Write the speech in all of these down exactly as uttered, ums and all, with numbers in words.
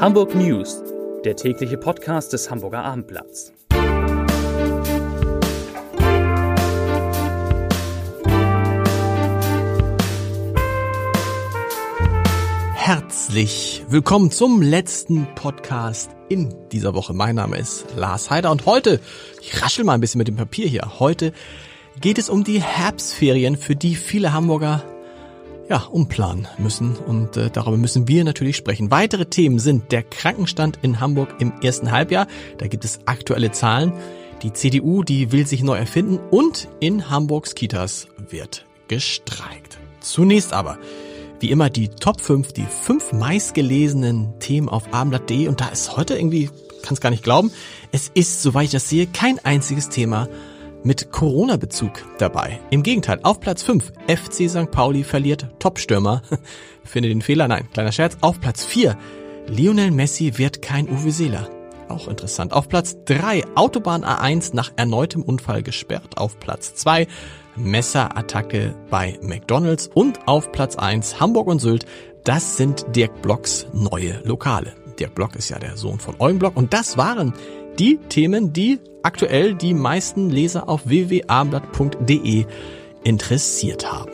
Hamburg News, der tägliche Podcast des Hamburger Abendblatts. Herzlich willkommen zum letzten Podcast in dieser Woche. Mein Name ist Lars Heider und heute, ich raschel mal ein bisschen mit dem Papier hier, heute geht es um die Herbstferien, für die viele Hamburger ja umplanen müssen und äh, darüber müssen wir natürlich sprechen. Weitere Themen sind der Krankenstand in Hamburg im ersten Halbjahr, da gibt es aktuelle Zahlen, die C D U, die will sich neu erfinden und in Hamburgs Kitas wird gestreikt. Zunächst aber wie immer die Top fünf, die fünf meistgelesenen Themen auf abendblatt punkt de und da ist heute irgendwie, kann es gar nicht glauben, es ist, soweit ich das sehe, kein einziges Thema mit Corona-Bezug dabei. Im Gegenteil, auf Platz fünf, F C Sankt Pauli verliert Topstürmer. Finde den Fehler, nein, kleiner Scherz. Auf Platz vier, Lionel Messi wird kein Uwe Seeler. Auch interessant. Auf Platz drei, Autobahn A eins nach erneutem Unfall gesperrt. Auf Platz zwei, Messerattacke bei McDonald's. Und auf Platz eins, Hamburg und Sylt, das sind Dirk Blocks neue Lokale. Dirk Block ist ja der Sohn von Eugen Block und das waren die Themen, die aktuell die meisten Leser auf w w w punkt abendblatt punkt de interessiert haben.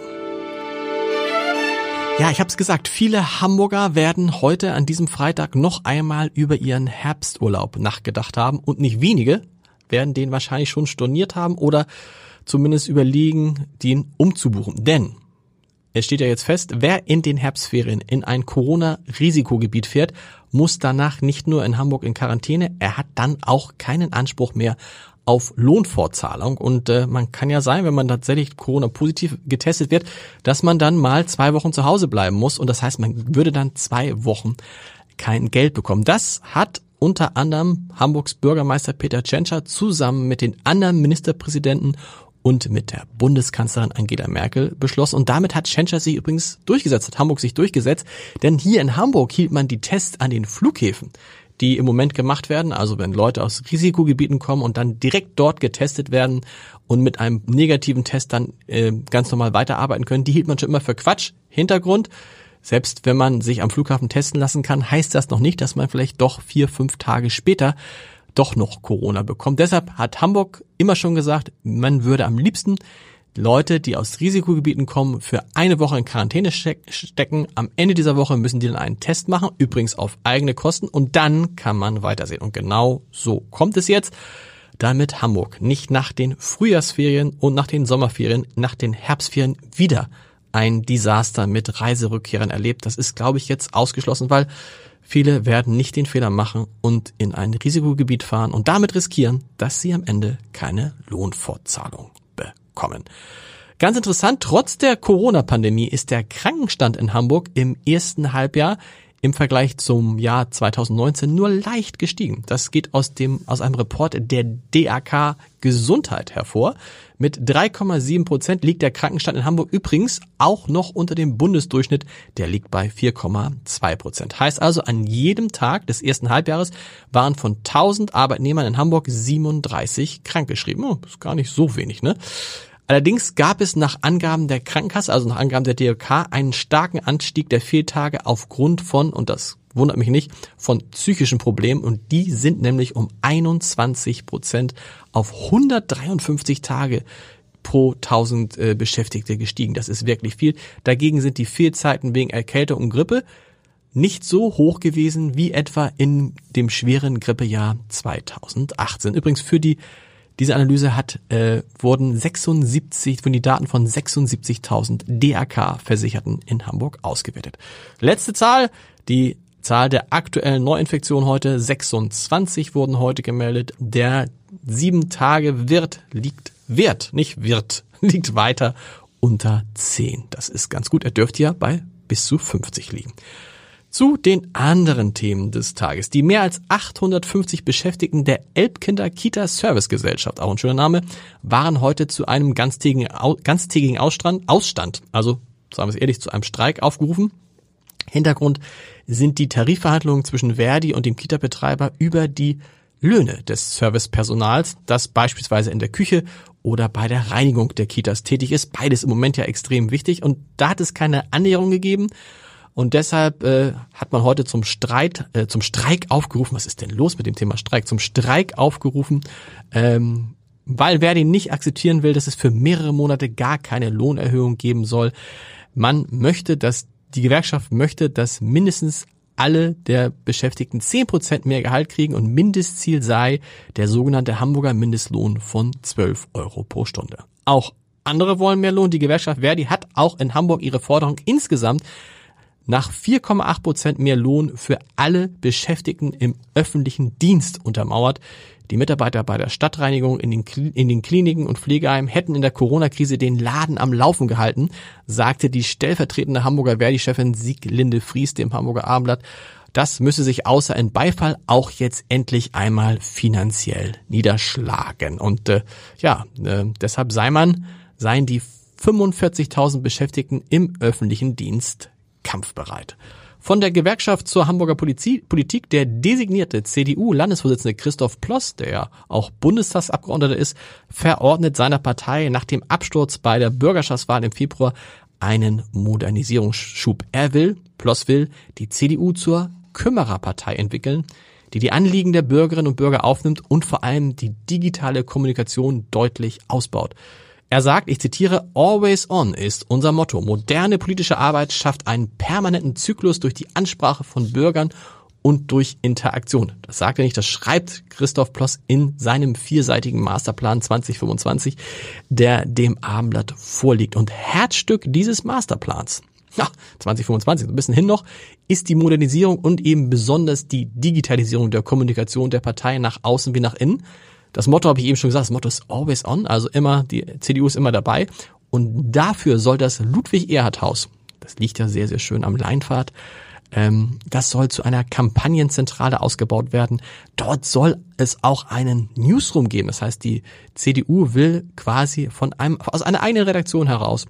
Ja, ich habe es gesagt, viele Hamburger werden heute an diesem Freitag noch einmal über ihren Herbsturlaub nachgedacht haben und nicht wenige werden den wahrscheinlich schon storniert haben oder zumindest überlegen, den umzubuchen. Denn es steht ja jetzt fest, wer in den Herbstferien in ein Corona-Risikogebiet fährt, muss danach nicht nur in Hamburg in Quarantäne, er hat dann auch keinen Anspruch mehr auf Lohnfortzahlung. Und äh, man kann ja sein, wenn man tatsächlich Corona-positiv getestet wird, dass man dann mal zwei Wochen zu Hause bleiben muss. Und das heißt, man würde dann zwei Wochen kein Geld bekommen. Das hat unter anderem Hamburgs Bürgermeister Peter Tschentscher zusammen mit den anderen Ministerpräsidenten und mit der Bundeskanzlerin Angela Merkel beschlossen. Und damit hat Tschentscher sich übrigens durchgesetzt, hat Hamburg sich durchgesetzt. Denn hier in Hamburg hielt man die Tests an den Flughäfen, die im Moment gemacht werden. Also wenn Leute aus Risikogebieten kommen und dann direkt dort getestet werden und mit einem negativen Test dann äh, ganz normal weiterarbeiten können, die hielt man schon immer für Quatsch. Hintergrund: Selbst wenn man sich am Flughafen testen lassen kann, heißt das noch nicht, dass man vielleicht doch vier, fünf Tage später doch noch Corona bekommt. Deshalb hat Hamburg immer schon gesagt, man würde am liebsten Leute, die aus Risikogebieten kommen, für eine Woche in Quarantäne stecken. Am Ende dieser Woche müssen die dann einen Test machen, übrigens auf eigene Kosten, und dann kann man weitersehen. Und genau so kommt es jetzt, damit Hamburg nicht nach den Frühjahrsferien und nach den Sommerferien, nach den Herbstferien wieder ein Desaster mit Reiserückkehrern erlebt. Das ist, glaube ich, jetzt ausgeschlossen, weil viele werden nicht den Fehler machen und in ein Risikogebiet fahren und damit riskieren, dass sie am Ende keine Lohnfortzahlung bekommen. Ganz interessant, trotz der Corona-Pandemie ist der Krankenstand in Hamburg im ersten Halbjahr im Vergleich zum Jahr zweitausendneunzehn nur leicht gestiegen. Das geht aus dem aus einem Report der D A K Gesundheit hervor. Mit drei Komma sieben Prozent liegt der Krankenstand in Hamburg übrigens auch noch unter dem Bundesdurchschnitt. Der liegt bei vier Komma zwei Prozent. Heißt also, an jedem Tag des ersten Halbjahres waren von tausend Arbeitnehmern in Hamburg siebenunddreißig krankgeschrieben. Oh, ist gar nicht so wenig, ne? Allerdings gab es nach Angaben der Krankenkasse, also nach Angaben der D A K, einen starken Anstieg der Fehltage aufgrund von, und das wundert mich nicht, von psychischen Problemen, und die sind nämlich um einundzwanzig Prozent auf hundertdreiundfünfzig Tage pro tausend äh, Beschäftigte gestiegen. Das ist wirklich viel. Dagegen sind die Fehlzeiten wegen Erkältung und Grippe nicht so hoch gewesen wie etwa in dem schweren Grippejahr zweitausendachtzehn. Übrigens für die Diese Analyse hat äh, wurden sechsundsiebzig von die Daten von sechsundsiebzigtausend D A K-Versicherten in Hamburg ausgewertet. Letzte Zahl, die Zahl der aktuellen Neuinfektionen heute, sechsundzwanzig wurden heute gemeldet. Der sieben Tage Wert liegt, Wert, nicht Wirt, liegt weiter unter zehn. Das ist ganz gut, er dürfte ja bei bis zu fünfzig liegen. Zu den anderen Themen des Tages. Die mehr als achthundertfünfzig Beschäftigten der Elbkinder Kita Service Gesellschaft, auch ein schöner Name, waren heute zu einem ganztägigen, ganztägigen Ausstand, Ausstand, also sagen wir es ehrlich, zu einem Streik aufgerufen. Hintergrund sind die Tarifverhandlungen zwischen Verdi und dem Kita-Betreiber über die Löhne des Servicepersonals, das beispielsweise in der Küche oder bei der Reinigung der Kitas tätig ist. Beides im Moment ja extrem wichtig, und da hat es keine Annäherung gegeben. Und deshalb äh, hat man heute zum Streit, äh, zum Streik aufgerufen. Was ist denn los mit dem Thema Streik? Zum Streik aufgerufen, ähm, weil Verdi nicht akzeptieren will, dass es für mehrere Monate gar keine Lohnerhöhung geben soll. Man möchte, dass die Gewerkschaft möchte, dass mindestens alle der Beschäftigten zehn Prozent mehr Gehalt kriegen und Mindestziel sei der sogenannte Hamburger Mindestlohn von zwölf Euro pro Stunde. Auch andere wollen mehr Lohn. Die Gewerkschaft Verdi hat auch in Hamburg ihre Forderung insgesamt nach vier Komma acht Prozent mehr Lohn für alle Beschäftigten im öffentlichen Dienst untermauert. Die Mitarbeiter bei der Stadtreinigung, in den, in den Kliniken und Pflegeheimen hätten in der Corona-Krise den Laden am Laufen gehalten, sagte die stellvertretende Hamburger Verdi-Chefin Sieglinde Fries dem Hamburger Abendblatt. Das müsse sich außer in Beifall auch jetzt endlich einmal finanziell niederschlagen. Und äh, ja, äh, deshalb sei man, seien die fünfundvierzigtausend Beschäftigten im öffentlichen Dienst kampfbereit. Von der Gewerkschaft zur Hamburger Politik, der designierte C D U-Landesvorsitzende Christoph Ploss, der ja auch Bundestagsabgeordneter ist, verordnet seiner Partei nach dem Absturz bei der Bürgerschaftswahl im Februar einen Modernisierungsschub. Er will, Ploss will, die C D U zur Kümmererpartei entwickeln, die die Anliegen der Bürgerinnen und Bürger aufnimmt und vor allem die digitale Kommunikation deutlich ausbaut. Er sagt, ich zitiere, "Always on" ist unser Motto. Moderne politische Arbeit schafft einen permanenten Zyklus durch die Ansprache von Bürgern und durch Interaktion. Das sagt er nicht, das schreibt Christoph Ploss in seinem vierseitigen Masterplan zwanzig fünfundzwanzig, der dem Abendblatt vorliegt. Und Herzstück dieses Masterplans, ja, zwanzig fünfundzwanzig, ein bisschen hin noch, ist die Modernisierung und eben besonders die Digitalisierung der Kommunikation der Partei nach außen wie nach innen. Das Motto habe ich eben schon gesagt, das Motto ist always on, also immer, die C D U ist immer dabei. Und dafür soll das Ludwig-Erhard-Haus, das liegt ja sehr, sehr schön am Leinpfad, ähm, das soll zu einer Kampagnenzentrale ausgebaut werden. Dort soll es auch einen Newsroom geben. Das heißt, die C D U will quasi von einem, aus einer eigenen Redaktion heraus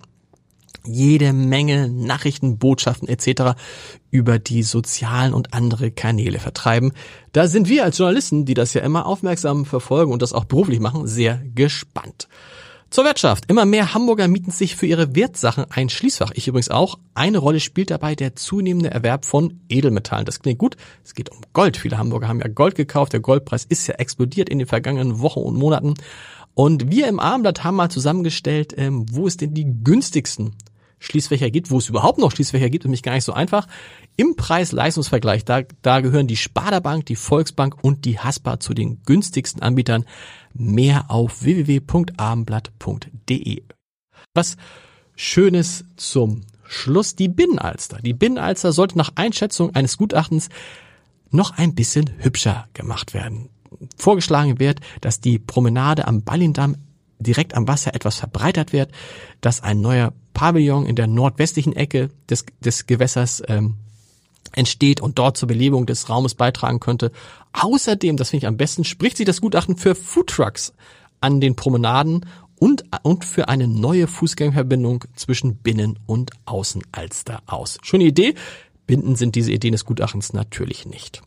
jede Menge Nachrichten, Botschaften et cetera über die sozialen und andere Kanäle vertreiben. Da sind wir als Journalisten, die das ja immer aufmerksam verfolgen und das auch beruflich machen, sehr gespannt. Zur Wirtschaft. Immer mehr Hamburger mieten sich für ihre Wertsachen ein Schließfach. Ich übrigens auch. Eine Rolle spielt dabei der zunehmende Erwerb von Edelmetallen. Das klingt gut. Es geht um Gold. Viele Hamburger haben ja Gold gekauft. Der Goldpreis ist ja explodiert in den vergangenen Wochen und Monaten. Und wir im Abendblatt haben mal zusammengestellt, ähm, wo es denn die günstigsten Schließfächer gibt, wo es überhaupt noch Schließfächer gibt, nämlich gar nicht so einfach. Im Preis-Leistungsvergleich, da, da gehören die Sparda Bank, die Volksbank und die Haspa zu den günstigsten Anbietern. Mehr auf w w w punkt abendblatt punkt d e. Was Schönes zum Schluss, die Binnenalster. Die Binnenalster sollte nach Einschätzung eines Gutachtens noch ein bisschen hübscher gemacht werden. Vorgeschlagen wird, dass die Promenade am Ballindamm direkt am Wasser etwas verbreitert wird, dass ein neuer Pavillon in der nordwestlichen Ecke des, des Gewässers ähm, entsteht und dort zur Belebung des Raumes beitragen könnte. Außerdem, das finde ich am besten, spricht sich das Gutachten für Foodtrucks an den Promenaden und, und für eine neue Fußgängerverbindung zwischen Binnen- und Außenalster aus. Schöne Idee. Bindend sind diese Ideen des Gutachtens natürlich nicht.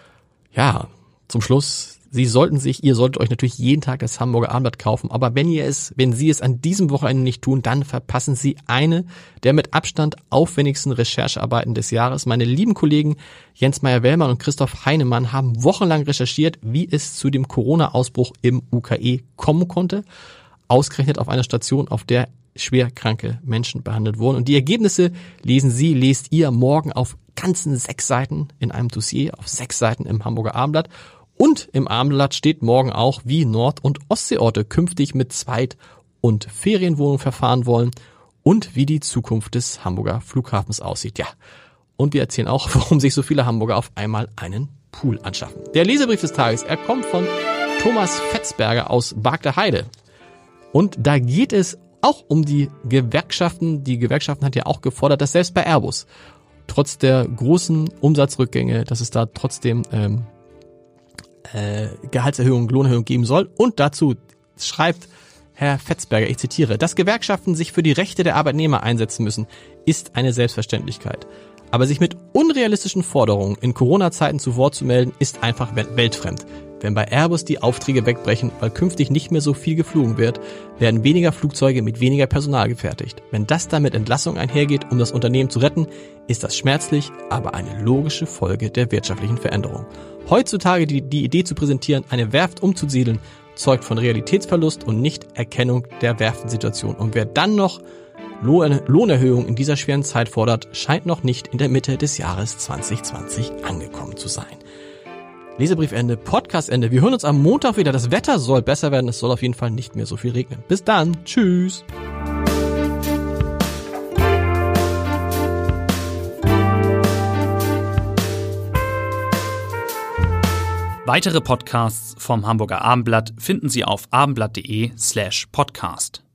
Ja, zum Schluss, Sie sollten sich, ihr solltet euch natürlich jeden Tag das Hamburger Abendblatt kaufen, aber wenn ihr es, wenn Sie es an diesem Wochenende nicht tun, dann verpassen Sie eine der mit Abstand aufwendigsten Recherchearbeiten des Jahres. Meine lieben Kollegen Jens Meyer-Wellmann und Christoph Heinemann haben wochenlang recherchiert, wie es zu dem Corona-Ausbruch im U K E kommen konnte, ausgerechnet auf einer Station, auf der schwer kranke Menschen behandelt wurden. Und die Ergebnisse lesen Sie, lest ihr morgen auf ganzen sechs Seiten in einem Dossier, auf sechs Seiten im Hamburger Abendblatt. Und im Abendblatt steht morgen auch, wie Nord- und Ostseeorte künftig mit Zweit- und Ferienwohnungen verfahren wollen und wie die Zukunft des Hamburger Flughafens aussieht. Ja, und wir erzählen auch, warum sich so viele Hamburger auf einmal einen Pool anschaffen. Der Leserbrief des Tages, er kommt von Thomas Fetzberger aus Bargter-Heide. Und da geht es auch um die Gewerkschaften. Die Gewerkschaften hat ja auch gefordert, dass selbst bei Airbus, trotz der großen Umsatzrückgänge, dass es da trotzdem ähm, Äh, Gehaltserhöhung, Lohnerhöhung geben soll. Und dazu schreibt Herr Fetzberger, ich zitiere, dass Gewerkschaften sich für die Rechte der Arbeitnehmer einsetzen müssen, ist eine Selbstverständlichkeit. Aber sich mit unrealistischen Forderungen in Corona-Zeiten zu Wort zu melden, ist einfach weltfremd. Wenn bei Airbus die Aufträge wegbrechen, weil künftig nicht mehr so viel geflogen wird, werden weniger Flugzeuge mit weniger Personal gefertigt. Wenn das dann mit Entlassung einhergeht, um das Unternehmen zu retten, ist das schmerzlich, aber eine logische Folge der wirtschaftlichen Veränderung. Heutzutage die, die Idee zu präsentieren, eine Werft umzusiedeln, zeugt von Realitätsverlust und Nicht-Erkennung der Werftensituation. Und wer dann noch Lohnerhöhung in dieser schweren Zeit fordert, scheint noch nicht in der Mitte des Jahres zwanzig zwanzig angekommen zu sein. Leserbriefende, Podcastende. Wir hören uns am Montag wieder. Das Wetter soll besser werden. Es soll auf jeden Fall nicht mehr so viel regnen. Bis dann. Tschüss. Weitere Podcasts vom Hamburger Abendblatt finden Sie auf abendblatt.de slash podcast.